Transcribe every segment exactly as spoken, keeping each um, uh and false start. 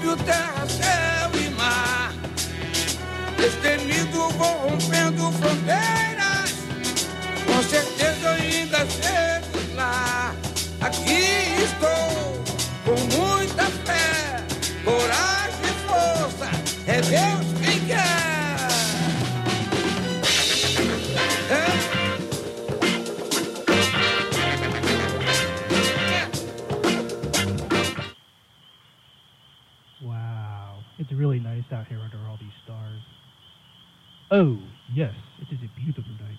equilíbrio, terra, céu e mar. Destemido, vou rompendo fronteiras. Com certeza eu ainda chego lá. Aqui estou, com muita fé, coragem e força. É Deus quem quer. It's really nice out here under all these stars. Oh, yes, it is a beautiful night.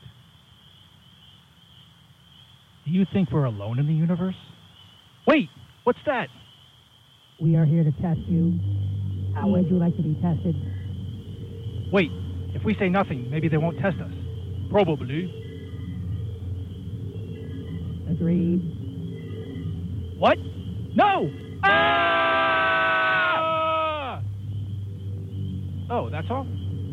Do you think we're alone in the universe? Wait, what's that? We are here to test you. How would you like to be tested? Wait, if we say nothing, maybe they won't test us. Probably. Agreed. What? No! Ah! Oh, that's all?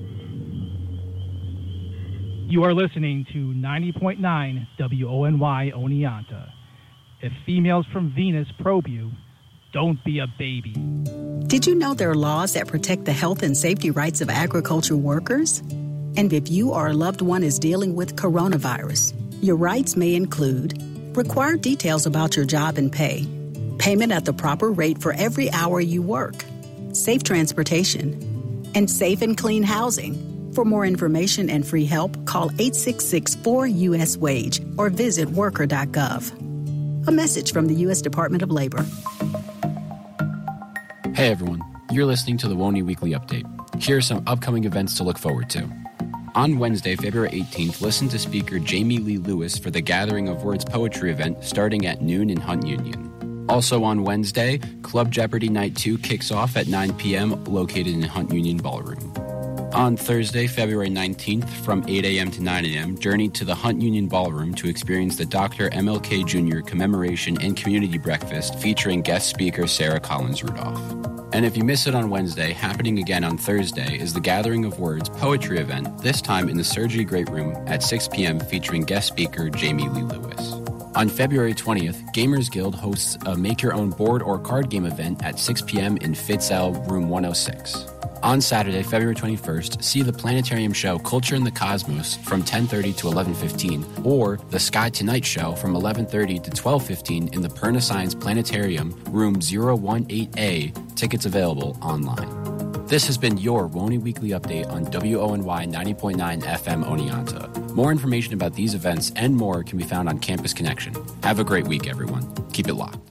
You are listening to ninety point nine W O N Y Oneonta. If females from Venus probe you, don't be a baby. Did you know there are laws that protect the health and safety rights of agricultural workers? And if you or a loved one is dealing with coronavirus, your rights may include required details about your job and pay, payment at the proper rate for every hour you work, safe transportation, and safe and clean housing. For more information and free help, call eight six six, four U S wage or visit worker dot gov. A message from the U S Department of Labor. Hey everyone, you're listening to the W O N Y Weekly Update. Here are some upcoming events to look forward to. On Wednesday, February eighteenth, listen to speaker Jamie Lee Lewis for the Gathering of Words poetry event starting at noon in Hunt Union. Also on Wednesday, Club Jeopardy Night two kicks off at nine p.m. located in Hunt Union Ballroom. On Thursday, February nineteenth, from eight a.m. to nine a.m., journey to the Hunt Union Ballroom to experience the Doctor M L K Junior Commemoration and Community Breakfast featuring guest speaker Sarah Collins Rudolph. And if you miss it on Wednesday, happening again on Thursday is the Gathering of Words poetry event, this time in the Surgery Great Room at six p.m. featuring guest speaker Jamie Lee Lewis. On February twentieth, Gamers Guild hosts a make-your-own board or card game event at six p.m. in Fitz-El, room one oh six. On Saturday, February twenty-first, see the planetarium show Culture in the Cosmos from ten thirty to eleven fifteen, or the Sky Tonight show from eleven thirty to twelve fifteen in the Perna Science Planetarium, room zero one eight A, tickets available online. This has been your W O N Y Weekly Update on W O N Y ninety point nine F M Oneonta. More information about these events and more can be found on Campus Connection. Have a great week, everyone. Keep it locked.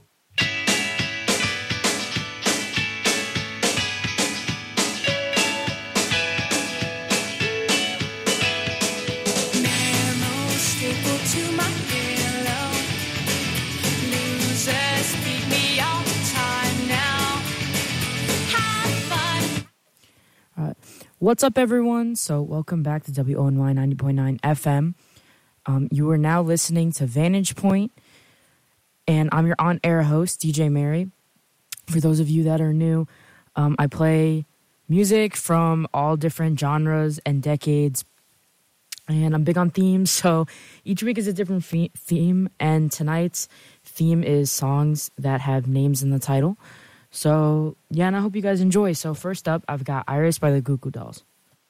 What's up, everyone? So welcome back to W O N Y ninety point nine F M. Um, you are now listening to Vantage Point, and I'm your on-air host, D J Mary. For those of you that are new, um, I play music from all different genres and decades, and I'm big on themes, so each week is a different fe- theme, and tonight's theme is songs that have names in the title. So, yeah, and I hope you guys enjoy. So, first up, I've got Iris by the Goo Goo Dolls.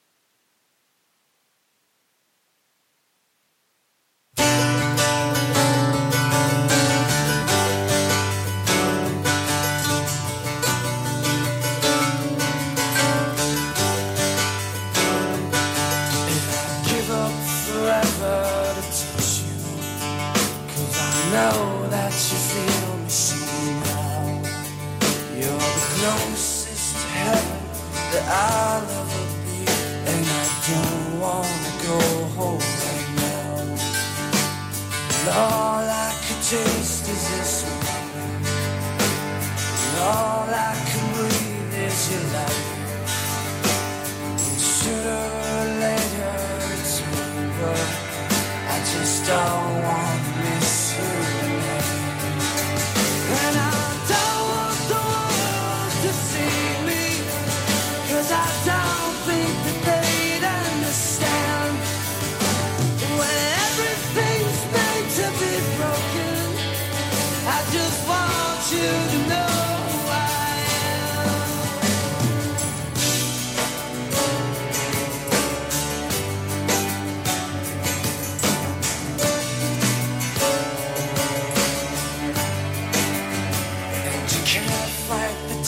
Know that you feel me see now. You're the closest to heaven that I'll ever be, and I don't wanna go home right now. And all I could taste is this moment, and all I can breathe is your light. And sooner or later it's over. I just don't want to miss you. And I don't want the world to see me, 'cause I don't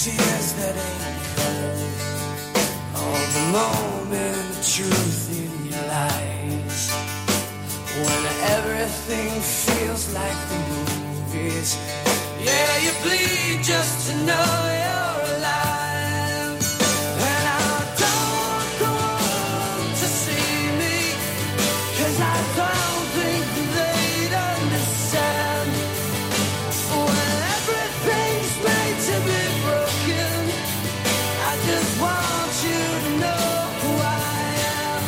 tears that ain't cold, all the moment of truth in your lies. When everything feels like the movies, yeah, you bleed just to know you're alive. And I don't go to see me, 'cause I don't think they'd understand. When everything's made to be broken, I just want you to know who I am.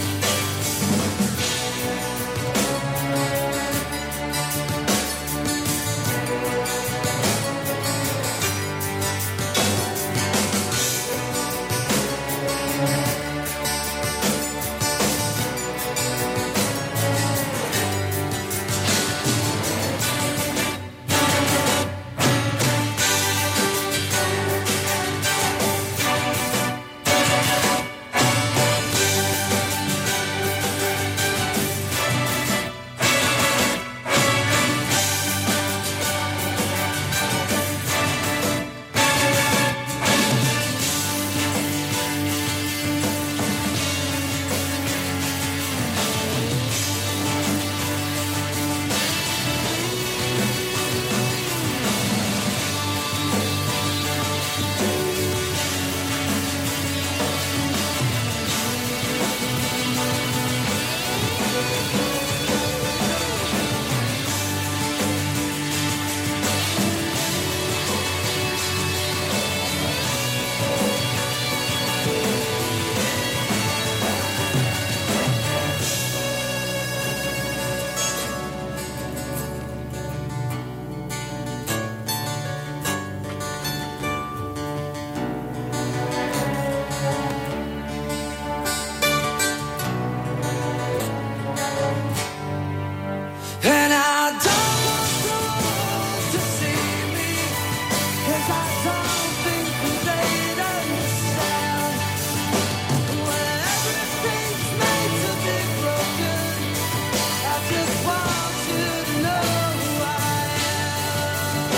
And I don't want someone to see me, 'cause I don't think they'd understand. When everything's made to be broken, I just want you to know who I am.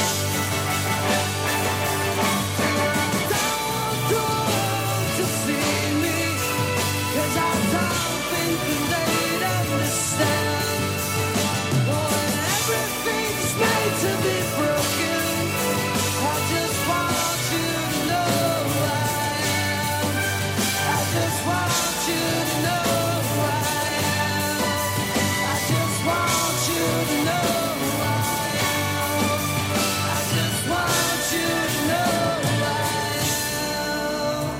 And I don't want someone to see me, 'cause I don't think they'd understand. When everything's made to be broken, I just want you to know who I am. I just want you to know who I am. I just want you to know who I am. I just want you to know who I am.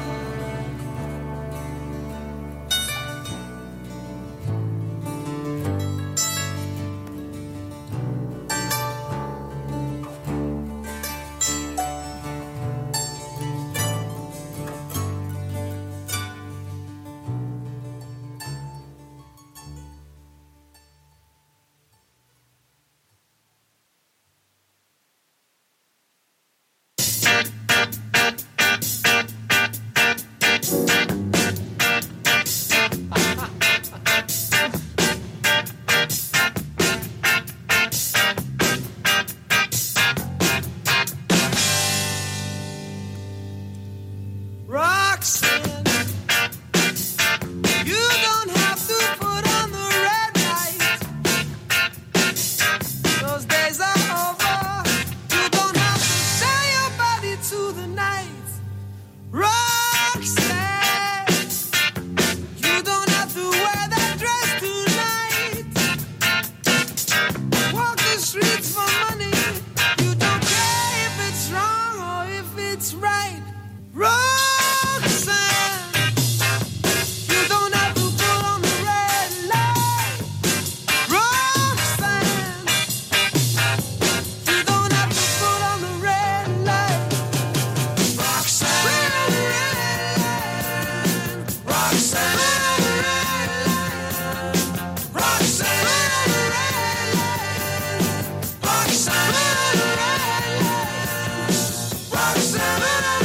Roxanne, you don't have to put on the red light. Those days are over. You don't have to sell your body to the night. Roxanne, you don't have to wear that dress tonight. Walk the streets for money. You don't care if it's wrong or if it's right. Roxanne, you don't have to put on the red light. Roxanne, you don't have to put on the red light. Roxanne, Roxanne, Roxanne, Roxanne, Roxanne, Roxanne.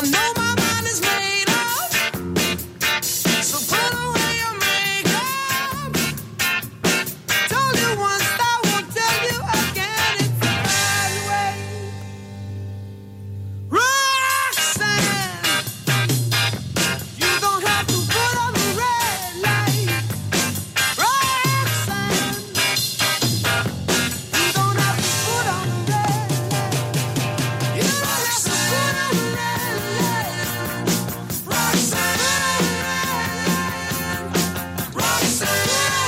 know my mind is made up, so put away your makeup. Told you once, I won't tell you again. It's that way. Roxanne, you don't have to put on the red light. Roxanne, you don't have to put on the red light. You don't have to put on the red light. Roxanne, Roxanne,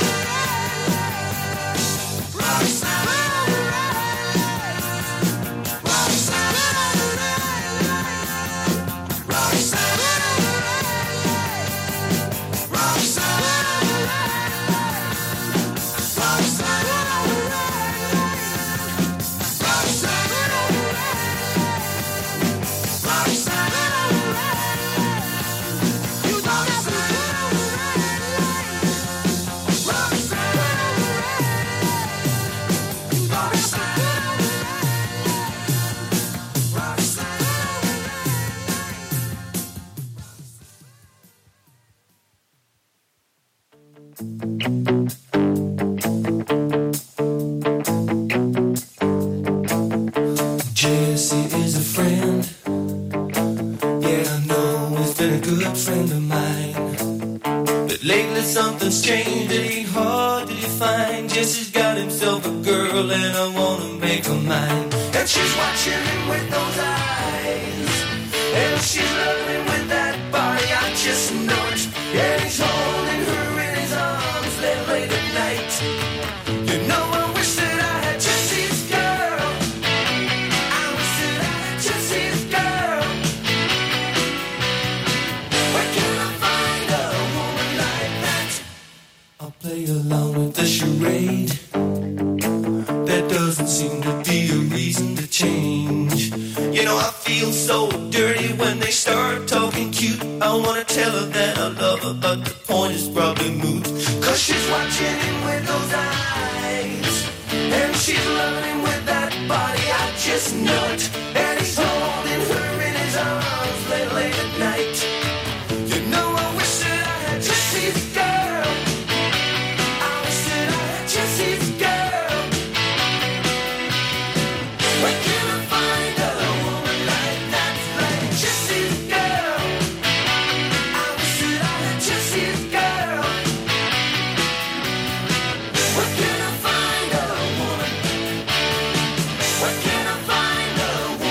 Jesse is a friend. Yeah, I know he's been a good friend of mine. But lately something's changed. It ain't hard to define. Jesse's got himself a girl, and I wanna make her mine. And she's watching him with those eyes, and she's loving with that body. I just know it. And he's holding her in his arms late, late at night. You know I wish that I had Jesse's girl. I wish that I had Jesse's girl. Where can I find a woman like that? I'll play along with the charade. There doesn't seem to be a reason to change. You know I feel so dirty when they start talking cute. I wanna tell her that I love her, but the point is probably moot. Cause she's watching him with those eyes, and she's loving with that body. I just know it. And he's holding her in his arms late, late at night. You know I wish that I had Jesse's girl. I wish that I had Jesse's girl. Where can I find a woman like that, like Jesse's girl? I wish that I had Jesse's girl. Where can I find a woman? Where can I find a woman?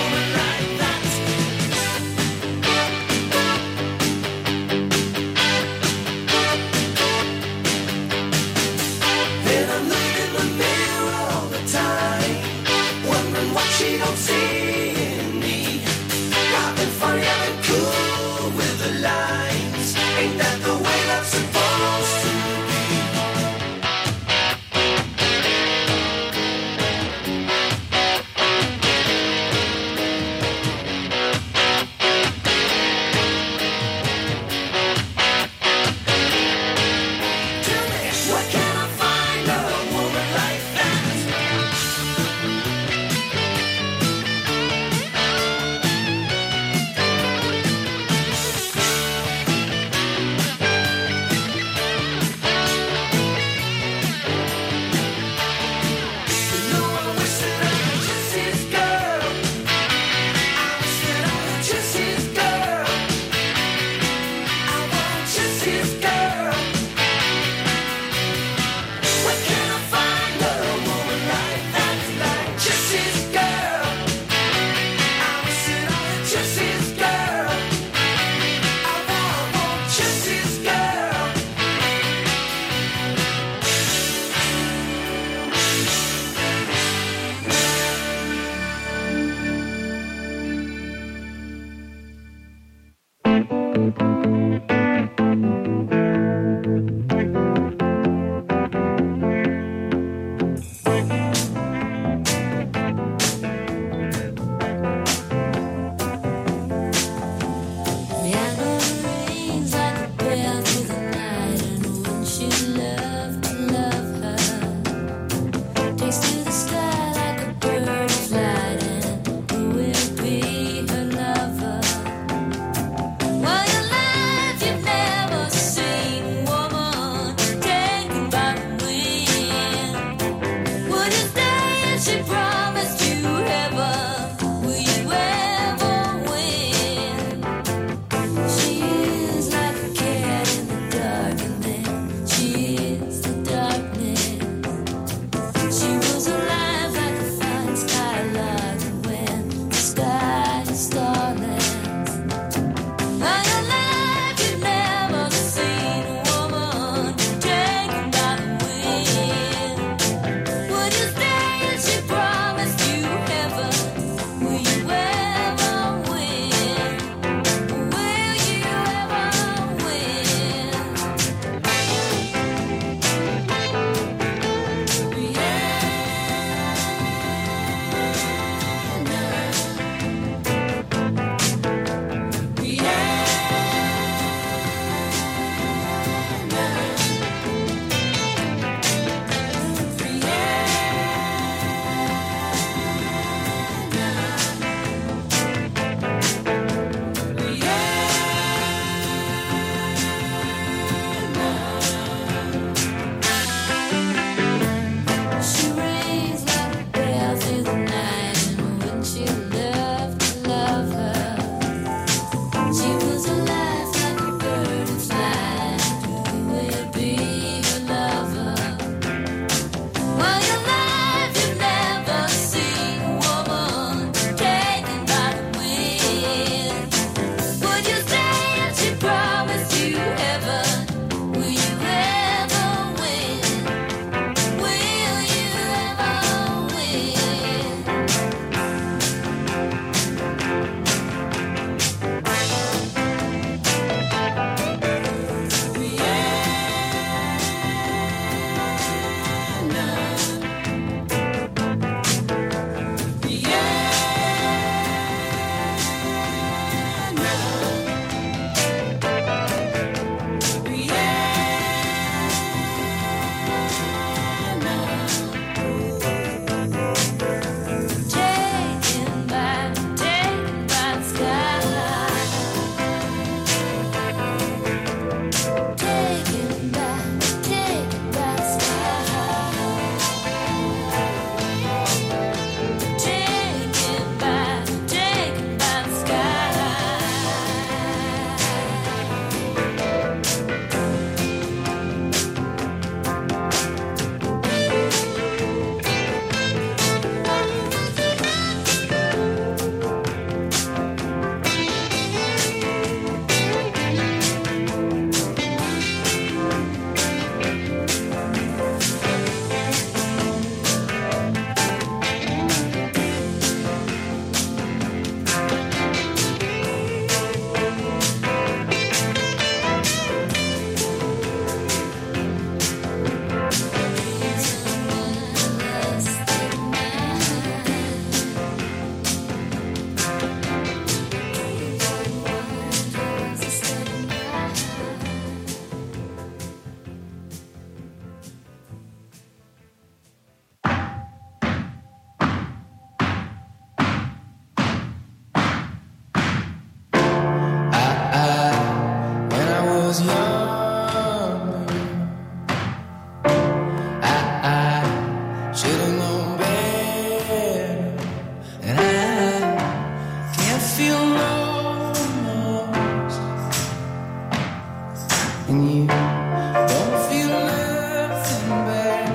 was younger, I, I should have known better, and I can't feel lost, and you don't feel nothing back.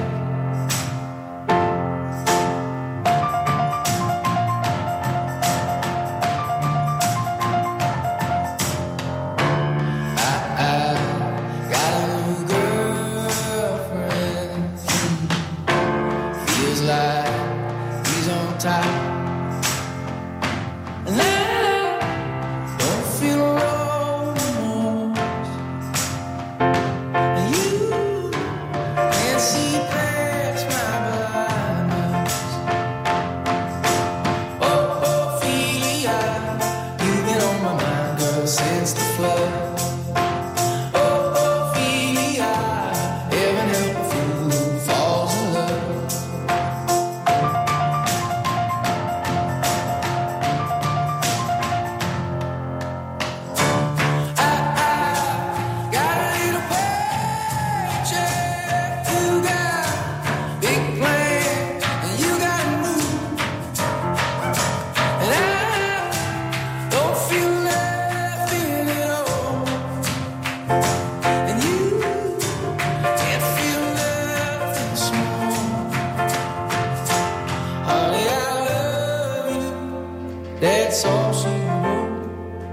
That's all she wrote.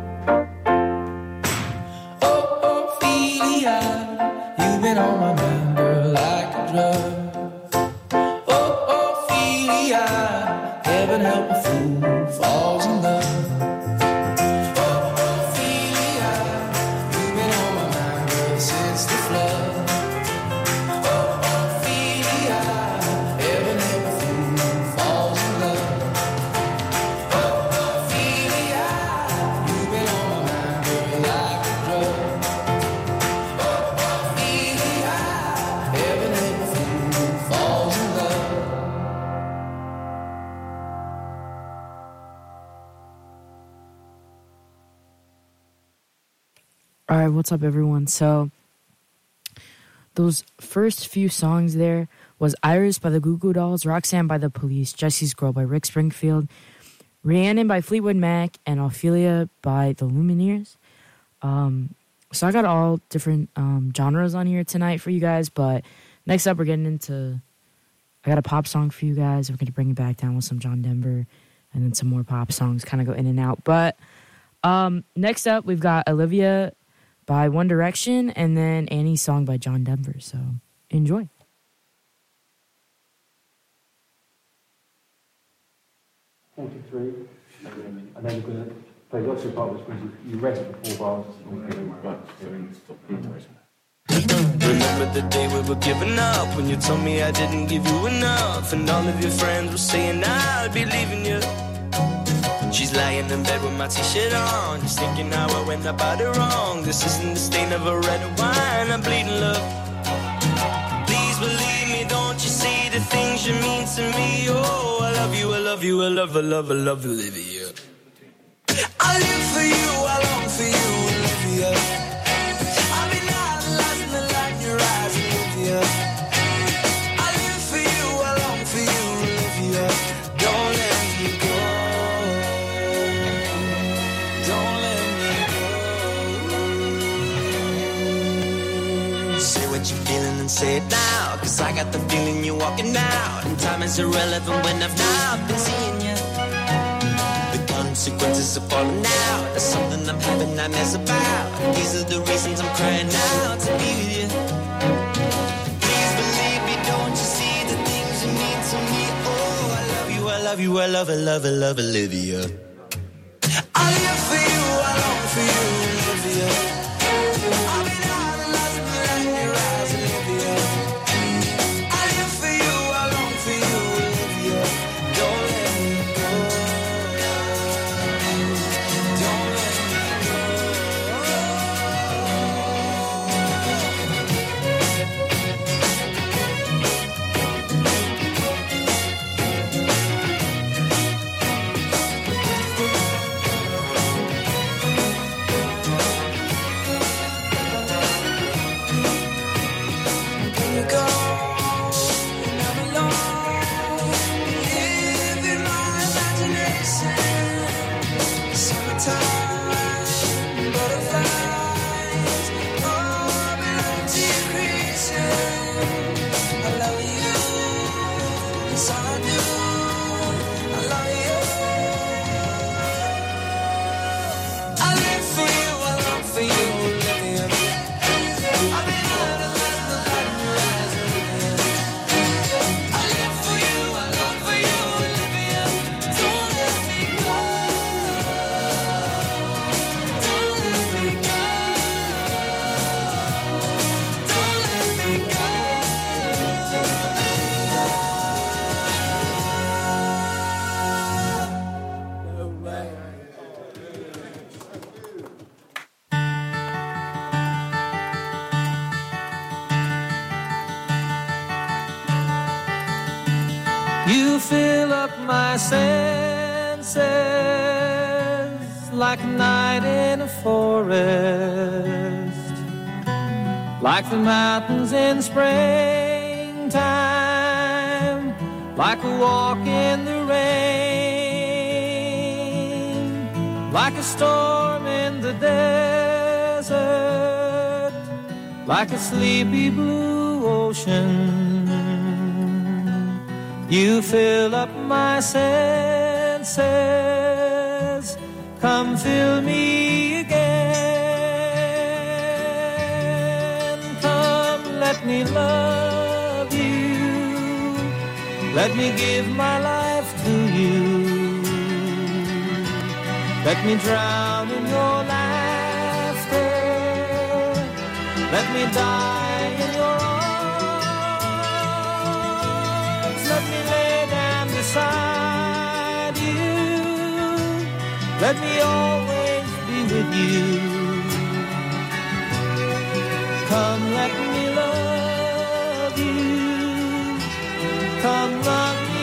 Oh, Ophelia, you've been on my mind, girl, like a drug. Oh, Ophelia, heaven help a fool who falls in love. Oh, Ophelia, you've been on my mind, girl, since the flood. Oh, Ophelia, heaven help a fool who falls in love. All right, what's up, everyone? So, those first few songs there was Iris by the Goo Goo Dolls, Roxanne by the Police, Jesse's Girl by Rick Springfield, Rhiannon by Fleetwood Mac, and Ophelia by the Lumineers. Um, so I got all different um, genres on here tonight for you guys, but next up we're getting into, I got a pop song for you guys. We're going to bring it back down with some John Denver, and then some more pop songs, kind of go in and out. But um, next up we've got Olivia by One Direction, and then Annie's Song by John Denver. So, enjoy. forty-three, and then you're going to play lots of bars because you, you rest before bars. Remember the day we were giving up, when you told me I didn't give you enough, and all of your friends were saying I'd be leaving you. She's lying in bed with my t-shirt on, just thinking how I went about it wrong. This isn't the stain of a red wine, I'm bleeding love. Please believe me, don't you see the things you mean to me? Oh, I love you, I love you, I love, I love, I love Olivia. I live for you, I long for you, Olivia. I've been analyzing the light in your eyes, Olivia. I live for you, I long for you, Olivia. Don't let me go. Don't let me go. Say what you're feeling and say it now, cause I got the feeling you're walking out, and time is irrelevant when I've not been seeing you. The consequences of falling out, that's something I'm having nightmares about. These are the reasons I'm crying out to be with you. Please believe me, don't you see the things you mean to me? Oh, I love you, I love you, I love, I love, I love Olivia. I live for you, I long for you, Olivia. I've been analyzing the light in your eyes, Olivia. I live for you, I long for you, Olivia. Don't let me go. Don't let me You fill up my senses like a night in a forest, like the mountains in springtime, like a walk in the rain, like a storm in the desert, like a sleepy blue ocean. You fill up my senses, come fill me again. Come, let me love you, let me give my life to you. Let me drown in your laughter, let me die in your arms. Let me lay down beside you, let me always be with you. Come, let me love you, come love me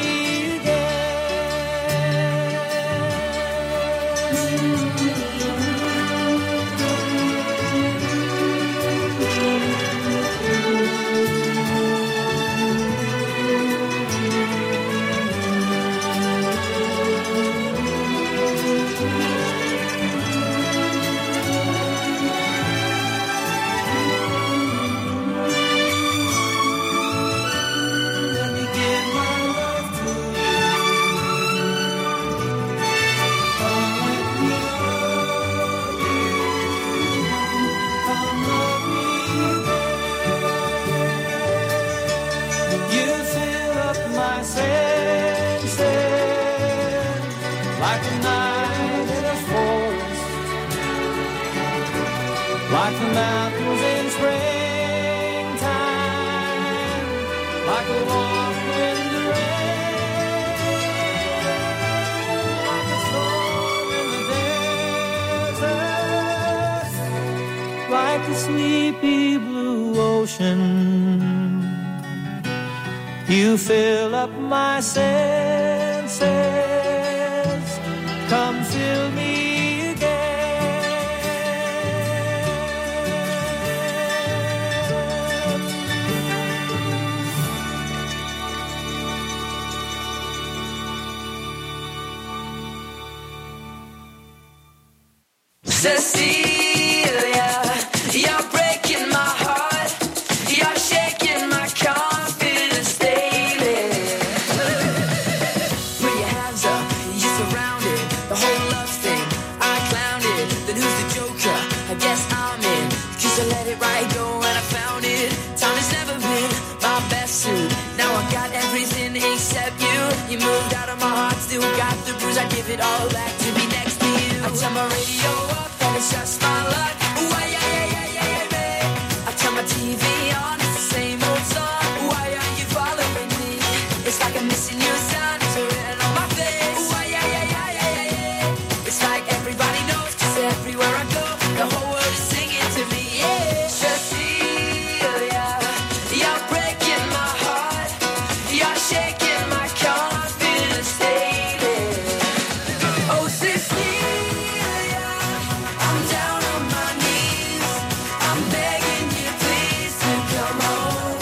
like the mountains in springtime, like a walk in the rain, like a storm in the desert, like a sleepy blue ocean. You fill up my senses, come fill me. Cecilia, you're breaking my heart, you're shaking my confidence daily. Put your hands up, you're surrounded, the whole love thing, I clowned it. Then who's the joker? I guess I'm in, cause I let it right go and I found it. Time has never been my best suit, now I got everything except you. You moved out of my heart, still got the bruise, I give it all back to be next to you. I turn my radio up, it's just my luck. Why, yeah, yeah, yeah, yeah, yeah, babe. I turn my T V on, it's the same old song. Why aren't you following me? It's like I'm missing you, son. It's written on my face. Why, yeah, yeah, yeah, yeah, yeah, yeah. It's like everybody knows, cause everywhere I go, the whole world is singing to me, yeah. Cecilia, you're breaking my heart, you're shaking my confidence daily. Oh, Cecilia, I'm down on my knees, I'm begging you please to come home.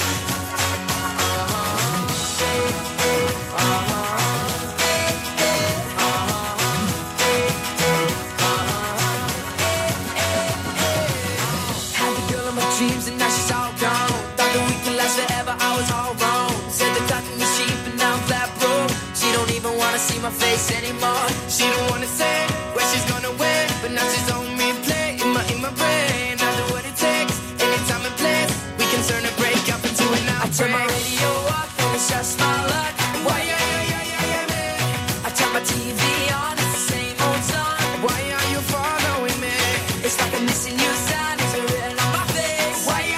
Had the girl of my dreams and now she's all gone. Thought that we could last forever, I was all wrong. Said the talking was cheap and now I'm flat broke. She don't even wanna see my face anymore. She don't wanna say where she's gonna win, but now she's on me play in my in my brain. I do what it takes, any time and place. We can turn a break up into an outbreak. I turn my radio off and it's just my luck. Why, yeah, yeah, yeah, yeah, yeah, man. I turn my T V on, it's the same old song. Why are you following me? It's like I'm missing you, son. It's written on my face. Why, yeah,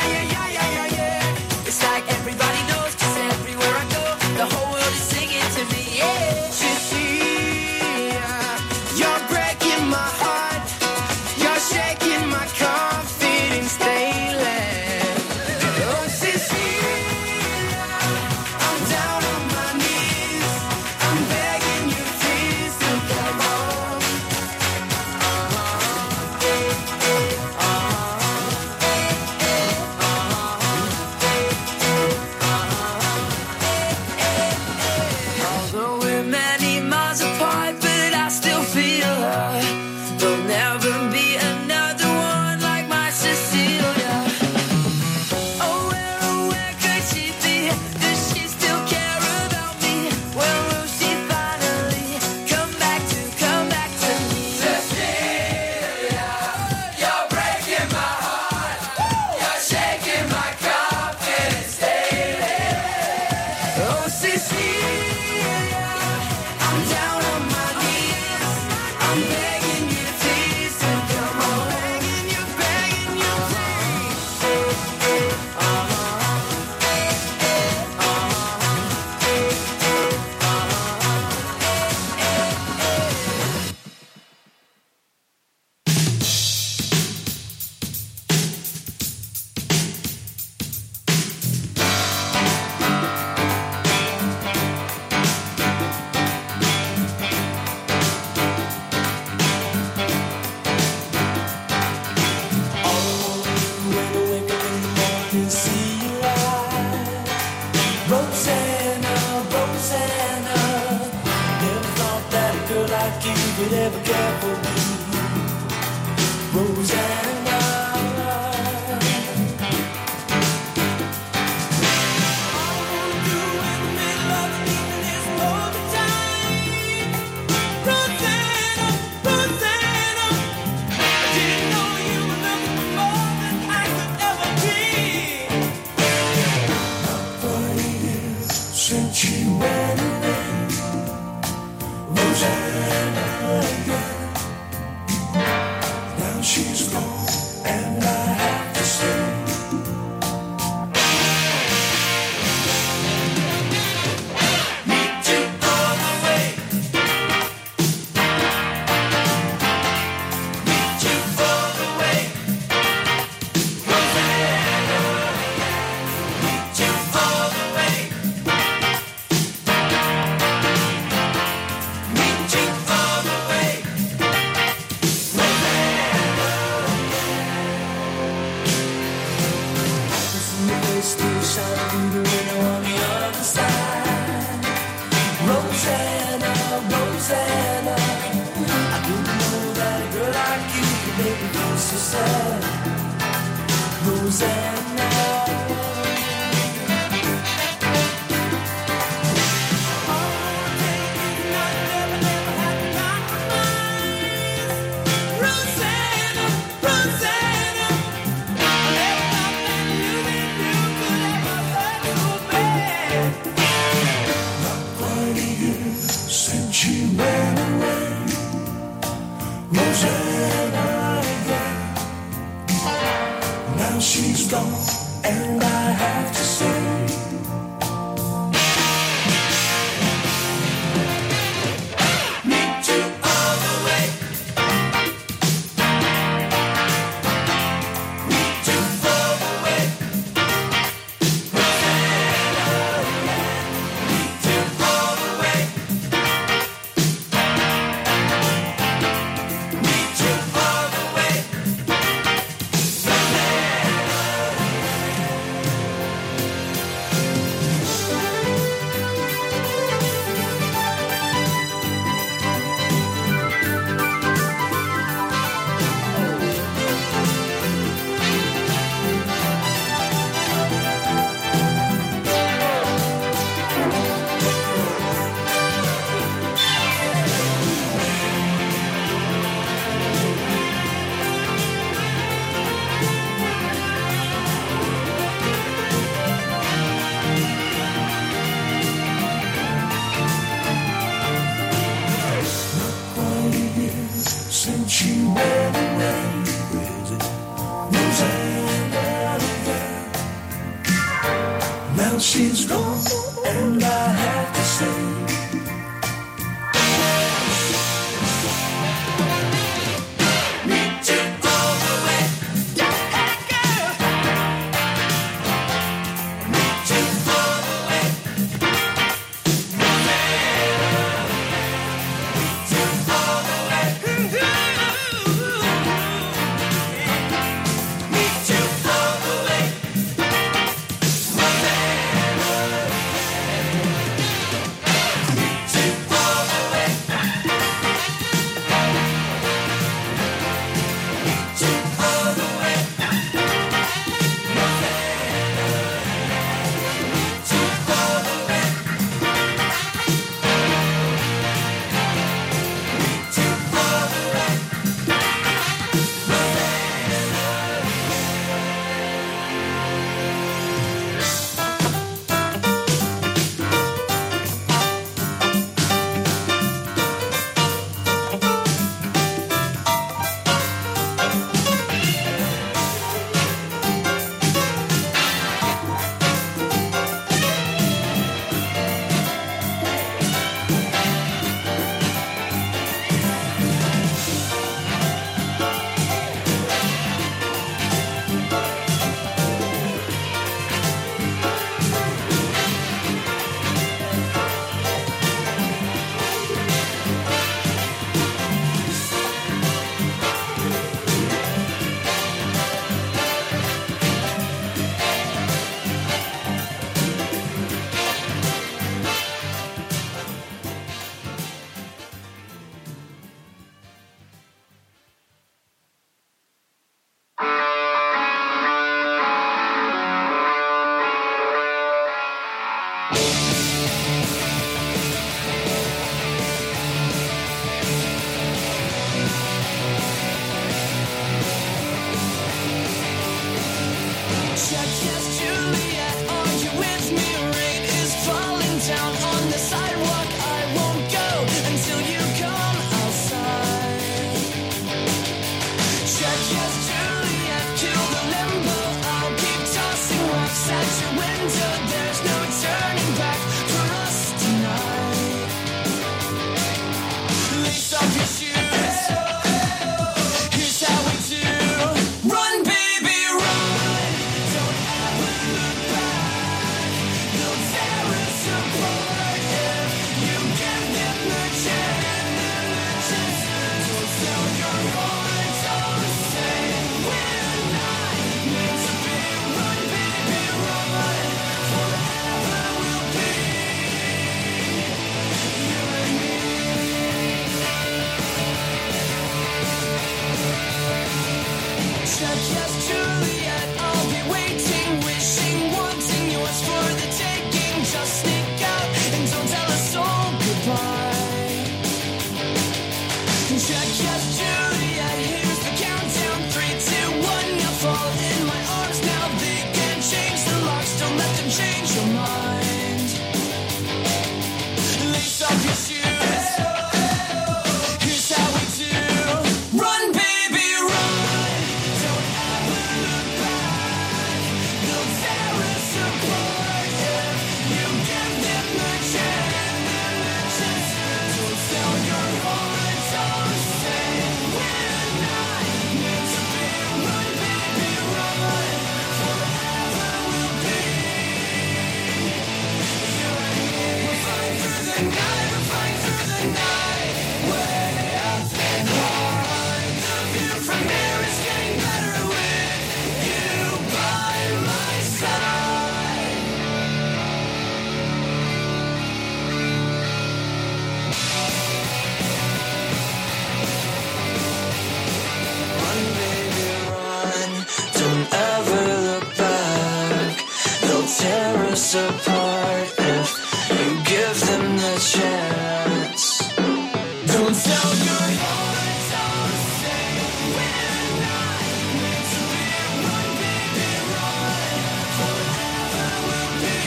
still shine through the window on the other side. Rosanna, Rosanna, I didn't know that a girl like you could make me feel so sad. Rosanna. She's gone, and I have to say, meet you all the way, meet you all the way, meet you all the way, meet you all the way. Since you went away, Rosanna, now she's gone, and I have to say, meet you all the way, yeah, girl. Meet you all the way, meet you all the way. Meet you all the way. Here's how we do. Run, baby, run. Don't ever look apart if you give them the chance. Don't tell your heart all the same. We're not meant to be one, baby, run. Forever we'll be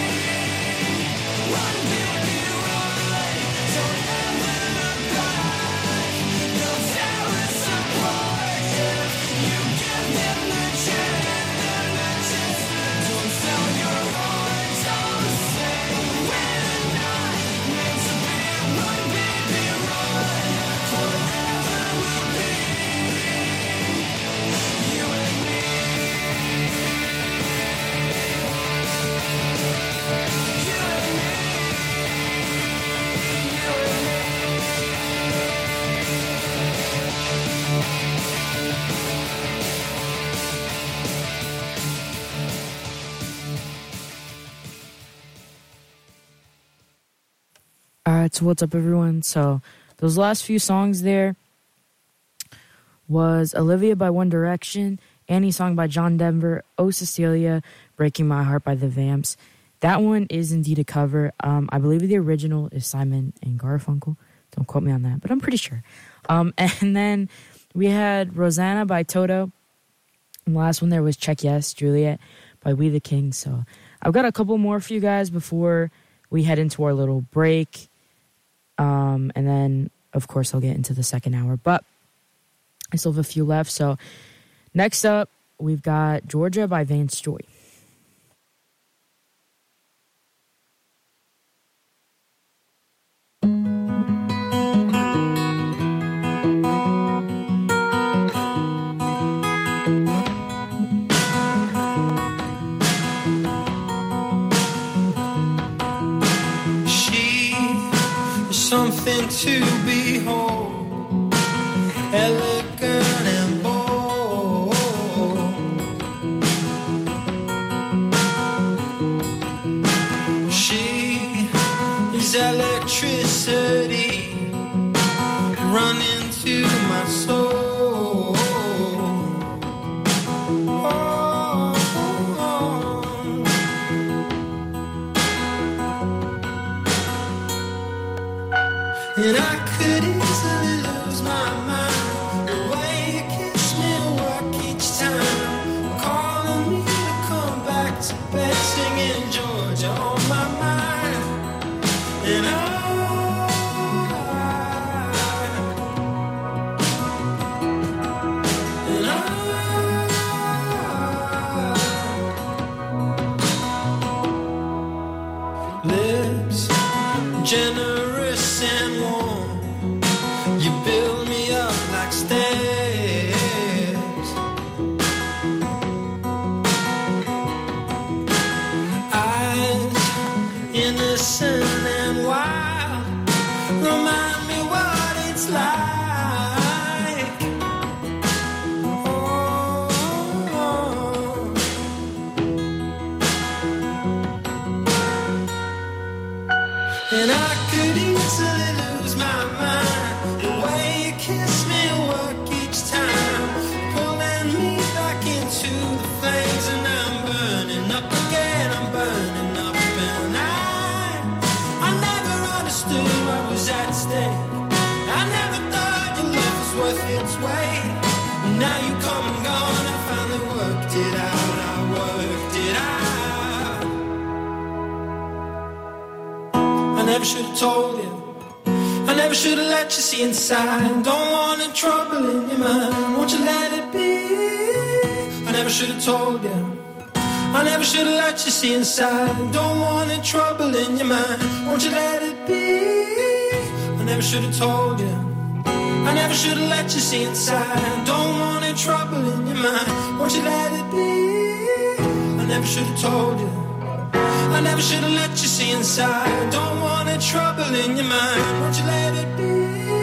one, baby, run. Don't ever look back. They'll tear us apart if you give them the chance. Don't tell your heart all the same. We're not meant to be one, baby, run. Forever we'll be you and me. You and me. You and me. All right, so what's up, everyone? So those last few songs there was Olivia by One Direction, Annie Song by John Denver, Oh Cecilia, Breaking My Heart by The Vamps. That one is indeed a cover. Um, I believe the original is Simon and Garfunkel. Don't quote me on that, but I'm pretty sure. Um, and then we had Rosanna by Toto. And the last one there was Check Yes, Juliet by We the Kings. So I've got a couple more for you guys before we head into our little break. Um, and then, of course, I'll get into the second hour. But I still have a few left. So next up, we've got Georgia by Vance Joy. She is something to behold, elegant and bold. She is electricity running through my soul. Oh, oh, oh. And I could easily lose my mind. The way you kiss me work each time, calling me to come back to bed, singing Georgia on my mind. And I, and I, lips generous and warm, you build me up like stairs. Eyes innocent and wild, remind me what it's like. Oh, and I could easily lose my mind. The way you kiss me work each time, pulling me back into the flames, and I'm burning up again. I'm burning up, and I, I never understood what was at stake. I never thought your love was worth its weight. Now you come and gone, I finally worked it out. I worked it out. I never should have told you. I never should have let you see inside. Don't want any trouble in your mind. Won't you let it be? I never should have told you. I never should have let you see inside. Don't want any trouble in your mind. Won't you let it be? I never should have told you. I never should have let you see inside. Don't want any trouble in your mind. Won't you let it be? I never should have told you. I never should have let you see inside. Don't want any trouble in your mind. Won't you let it be?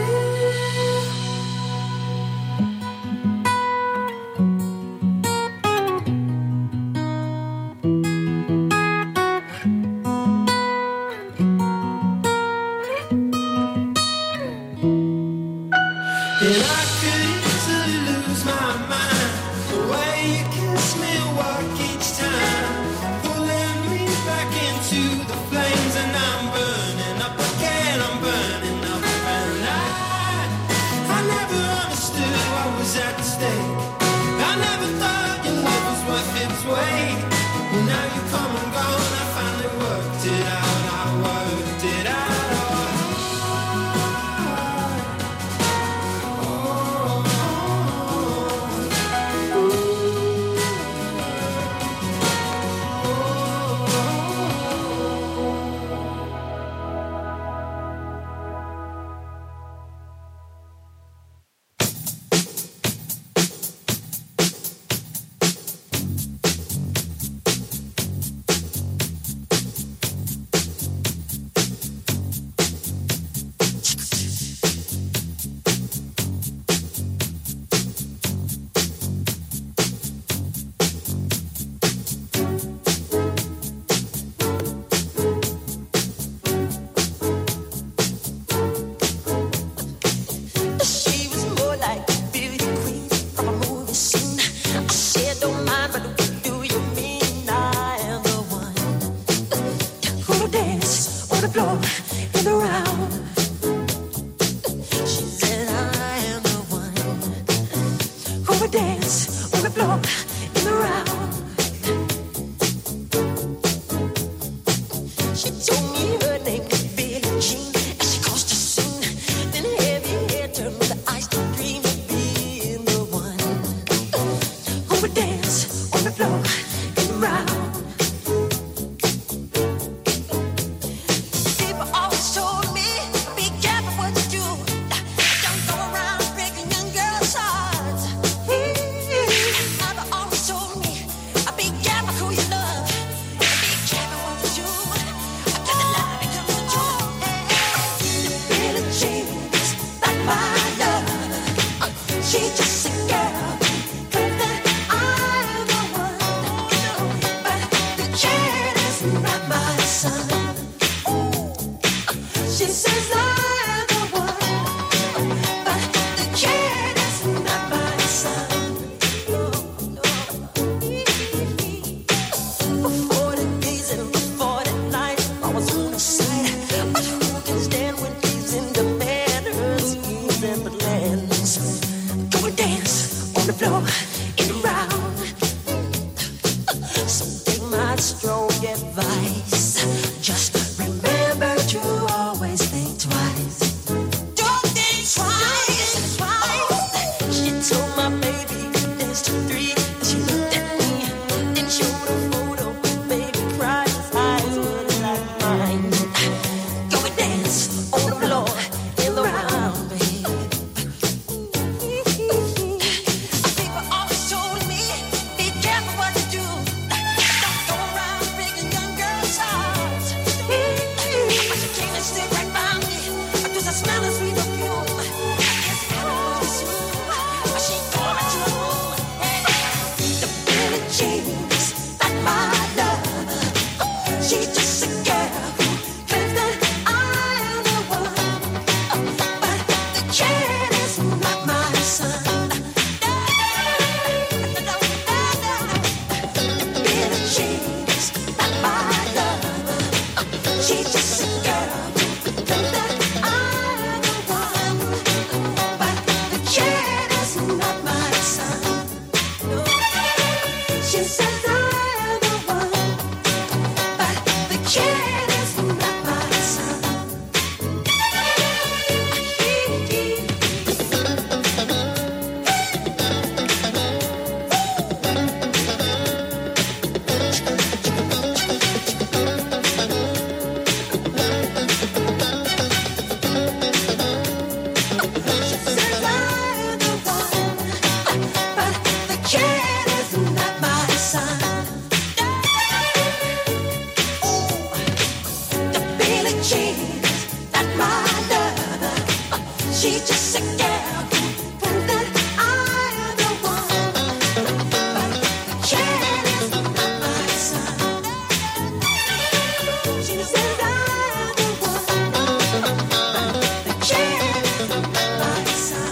And I could easily lose my mind. The way you kiss me work each time, pulling me back strong advice. Just remember to always think twice. Don't think twice, twice. She told my baby dance to three. She looked at me and showed a photo. Baby cried, his eyes were like mine. Go and dance on the floor in the round, baby. People always told me, be careful what you do. Don't go around breaking young girls' hearts. But she came and stood right by me. Cause I smell a sweet perfume. I guess I was assumed. But she tore me to a room. The Billie Jeans, not my love. She just a girl who claims that I am the one. But the kid is not my son. Billie Jeans, not my love. She just a girl who claims that I am the one. But the kid is not my son. She says I am the one. But the kid is not my son. She says I am the one. But the kid is not my son. The Billie Jeans, not my love. She just a girl who thinks that I am the one. But the kid is not my son. She says I am the one. But the kid is not my son.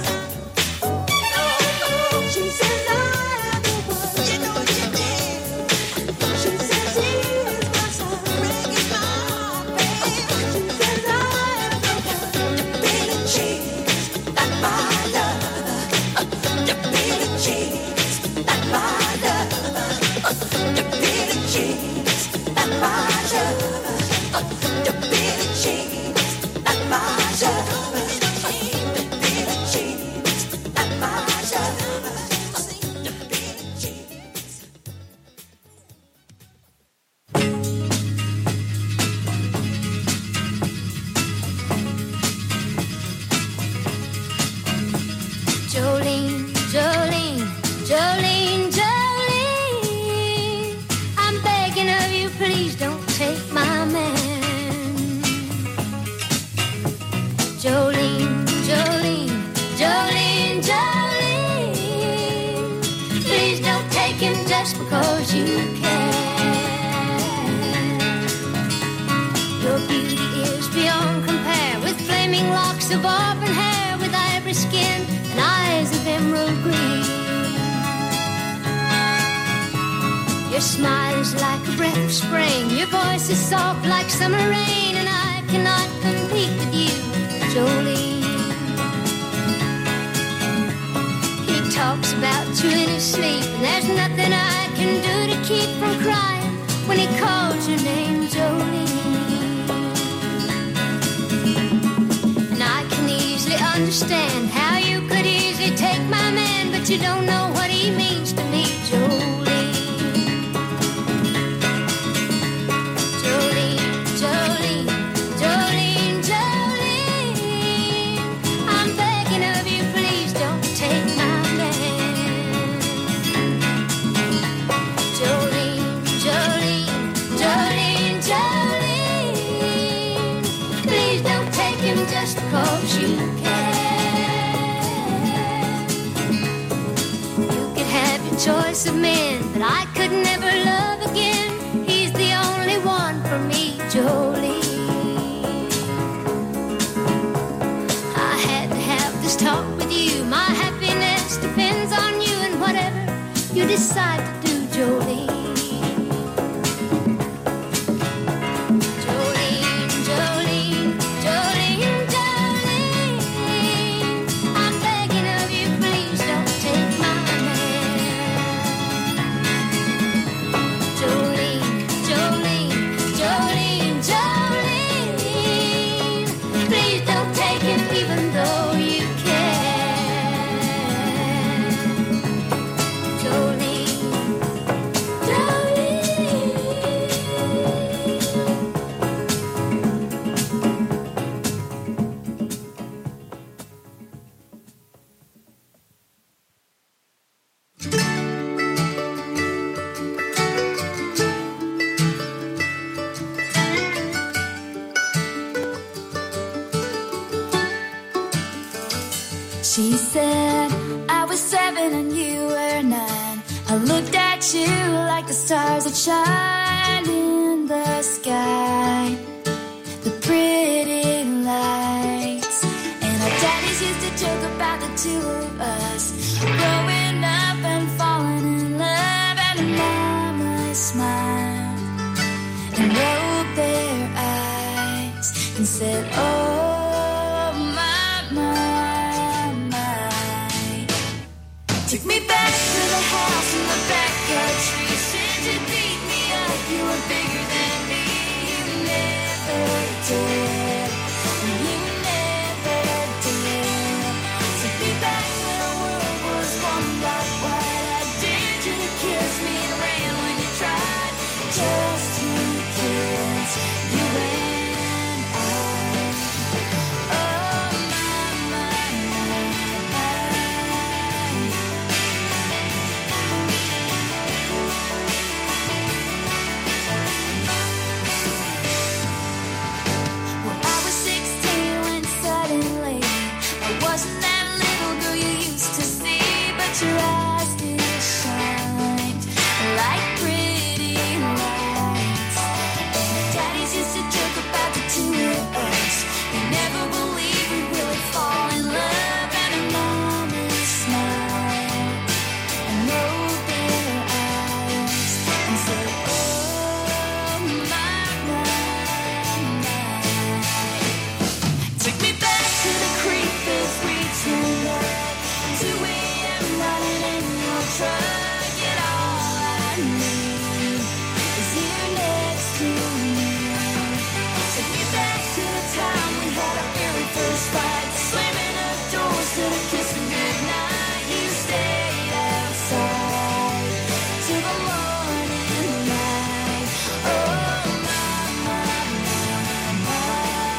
She says I am the one. You know you did. She says he is my son. Breaking my heart, baby. She says I am the one. The Billie Jeans, not my love. The Billie Jeans, not my love. The Billie Jeans, not my love. The Billie Jeans, not my love. The Billie Jeans, not my love. The Billie Jeans. Jolene, Jolene, Jolene, Jolene, I'm begging of you, please don't take my man. Jolene, Jolene, Jolene, Jolene, please don't take him just because you can. Your beauty is beyond compare, with flaming locks of auburn hair, with ivory skin and eyes of emerald green. Your smile is like a breath of spring, your voice is soft like summer rain, and I cannot compete with you, Jolene. He talks about you in his sleep, and there's nothing I can do to keep from crying when he calls your name, Jolene. And I can easily understand how you could easily take my man, but you don't know what he means to me, Jolene. Jolene, Jolene, Jolene, Jolene, I'm begging of you, please don't take my man. Jolene, Jolene, Jolene, Jolene, please don't take him just because you can. You could have your choice of men, but I could never love again. He's the only one for me, Jolene. I had to have this talk with you. My happiness depends on you, and whatever you decide to do, Jolene. Jolene, Jolene, Jolene, Jolene, I'm begging of you, please don't take my man. Jolene, said I was seven and you were nine. I looked at you like the stars that shine in the sky, the pretty lights. And our daddies used to joke about the two of us growing up and falling in love. And mama smiled and rolled their eyes and said, oh my, my, my. Took me back to the house in the backyard tree. Said you beat me up, you were bigger than me. You never did, you never did. Took me back when the world was one black white. I dared you to kiss me and ran when you tried. Just two kids, you and I. Oh my, my, my, my. Well, I was sixteen when suddenly I wasn't that little girl you used to see, but your eyes still shined like pretty lights. And daddies used to joke about the two of us. They never believed we'd really fall in love. And her mama smiled and rolled their eyes and said, oh my, my, my. Took me back to the creek that we turned up. two a.m. running in your truck. Yet all I need is you next to me. Took me back to the time we had our very first fight, slamming up doors to the kissing goodnight. You stayed outside till the morning light. Oh my, my, my, my.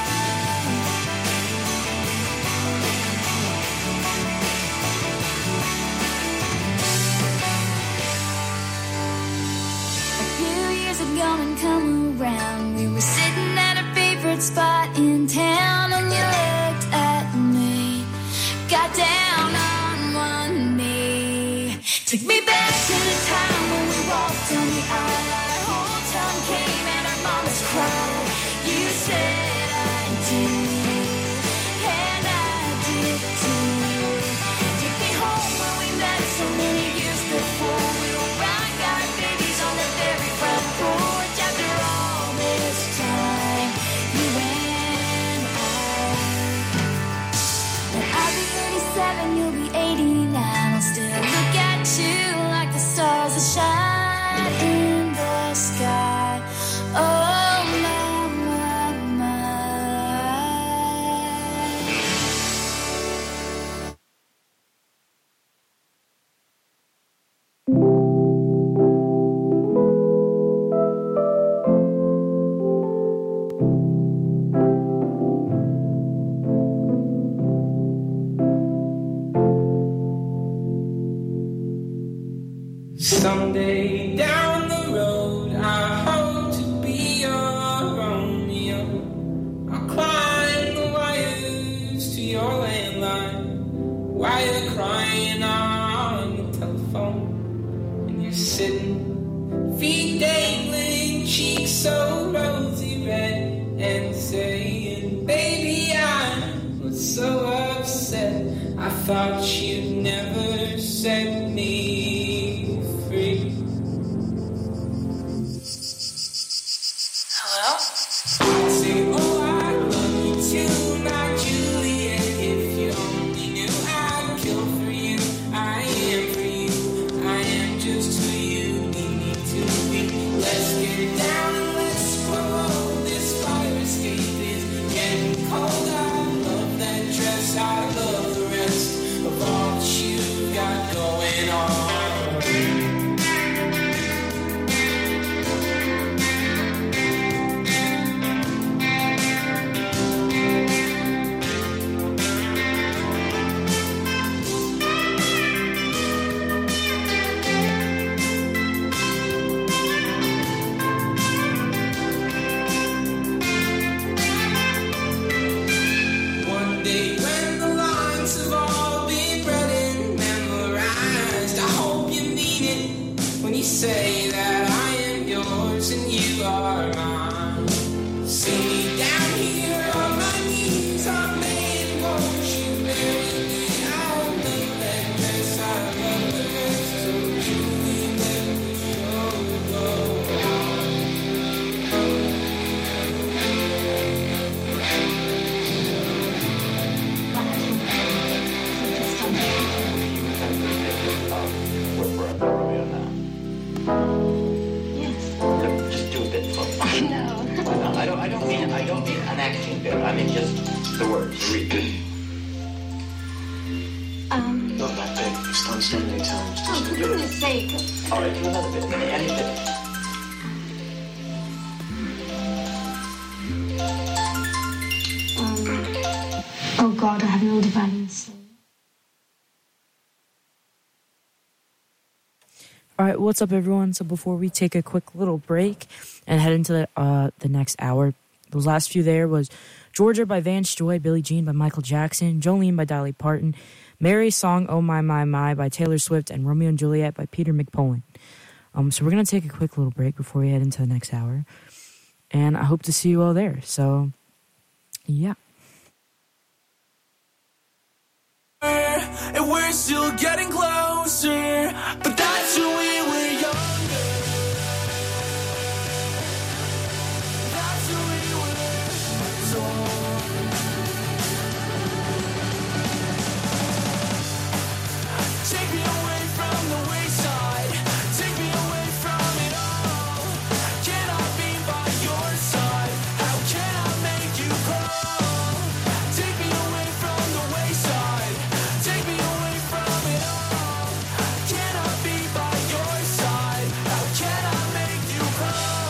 A few years have gone and come around. We were sitting at our favorite spot in town, and you looked at me, got down on one knee. Took me back to the time when we walked on the aisle. Our hometown came and our mamas cried. You said I do, and I did too. Took me home when we met so many years before. We were rock our babies on the very front porch. After all this time, you and I. When I'll be thirty-seven, you'll be eighty-nine. I'll still look at you like the stars that shine in the sky. Oh my, my, my. Someday down the road, I hope to be your Romeo. I'll climb the wires to your landline while you're crying on the telephone. And you're sitting, feet dangling, cheeks so rosy red, and saying, baby, I was so upset. I thought you'd never set me free. Hello? Say, oh, I love you too, my Juliet. If you only knew I'd kill for you. I am for you. I am just who you need me to be. Let's get it down and let's explode. This fire escape is getting cold. I love that dress. I love the rest of all the say that I am yours and you are mine. See me down here on my knees, I'm begging, won't you marry me? I'll make that mess, I love the rest, so truly let me go, Just do a bit for me. No. Why not? I don't. I don't mean. I don't mean an acting bit. I mean just the words. Read it. Um, Not that big. Just don't spend any time. Just oh, for goodness sake. All right, do another bit. Any, any bit. Um, oh God, I have no divine soul. All right, what's up, everyone? So before we take a quick little break and head into the, uh, the next hour, those last few there was Georgia by Vance Joy, Billie Jean by Michael Jackson, Jolene by Dolly Parton, Mary's Song Oh My My My by Taylor Swift, and Romeo and Juliet by Peter McPolin. Um, so we're going to take a quick little break before we head into the next hour, and I hope to see you all there. So, yeah. and we're still getting closer, but that's when we were younger. That's when we were young. Take me away from the wayside, take me away from it all. Can I be by your side? How can I make you crawl? Take me away from the wayside, take me away from it all. Can I be by your side? How can I make you crawl?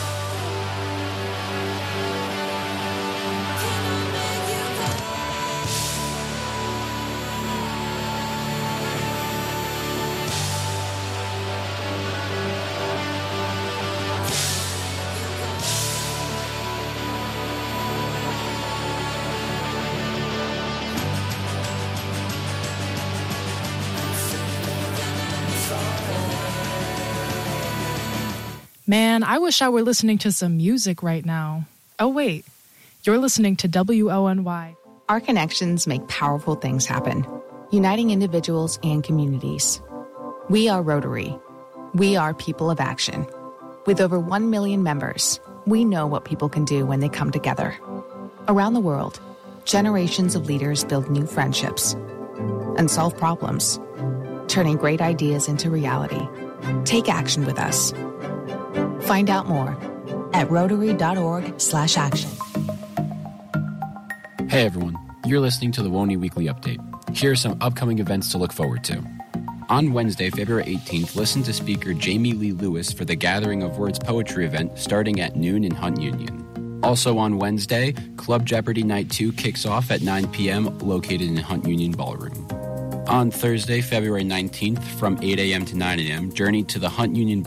Can I make you crawl? Man, I wish I were listening to some music right now. Oh, wait. You're listening to W O N Y. Our connections make powerful things happen, uniting individuals and communities. We are Rotary. We are people of action. With over one million members, we know what people can do when they come together. Around the world, generations of leaders build new friendships and solve problems, turning great ideas into reality. Take action with us. Find out more at rotary.org slash action. Hey everyone, you're listening to the W O N Y Weekly Update. Here are some upcoming events to look forward to. On Wednesday, February eighteenth, listen to speaker Jamie Lee Lewis for the Gathering of Words poetry event starting at noon in Hunt Union. Also on Wednesday, Club Jeopardy Night two kicks off at nine p.m. located in Hunt Union Ballroom. On Thursday, February nineteenth, from eight a.m. to nine a.m., journey to the Hunt Union